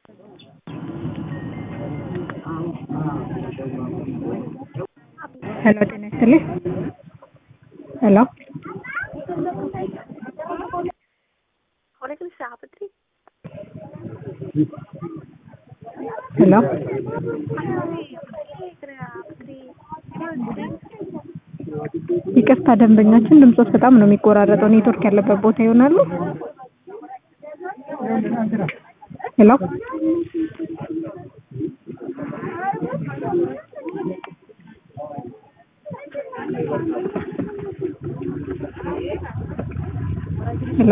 Hello, ጤና ይስጥልኝ። Hello. Hello. ይቅርታ ደንበኛችን ድምጾት በጣም ነው የሚቆራረጠው። ኔትወርክ ያለበት ቦታ ይሆናሉ? ሄሎ ሄሎ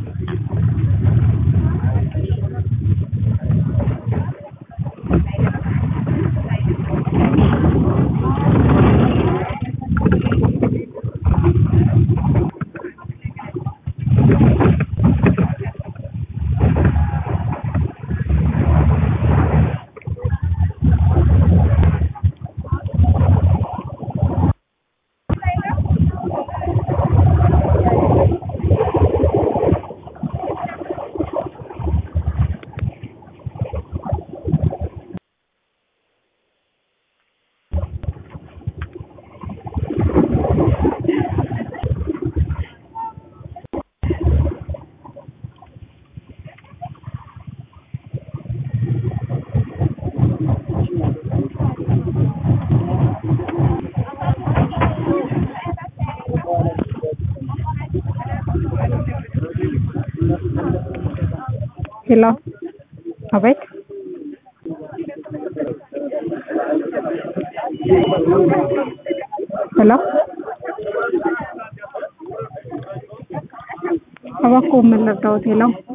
Hello. Abet. Hello. Apa aku menertawa hello.